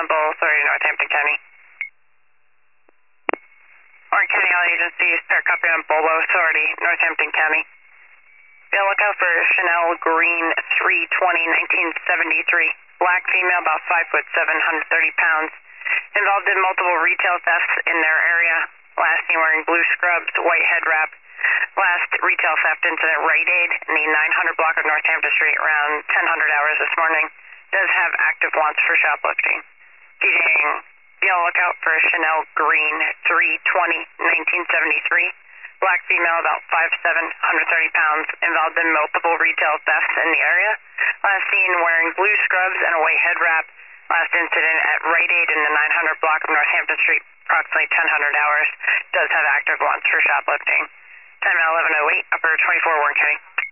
Temple Authority, Northampton County. Warren County All Agencies, pair copy on Bolo Authority, Northampton County. Be on lookout for Chanel Green 320, 1973. Black female, about 5'7", 130 pounds. Involved in multiple retail thefts in their area. Last seen wearing blue scrubs, white head wrap. Last retail theft incident, Rite Aid in the 900 block of Northampton Street around 1000 hours this morning. Does have active wants for shoplifting. Keating, be on lookout for Chanel Green 320, 1973. Black female, about 5'7", 130 pounds. Involved in multiple retail thefts in the area. Last seen wearing blue scrubs and a white head wrap. Last incident at Rite Aid in the 900 block of Northampton Street, approximately 1000 hours. Does have active wants for shoplifting. Time now 11:08, upper 24, Warren County.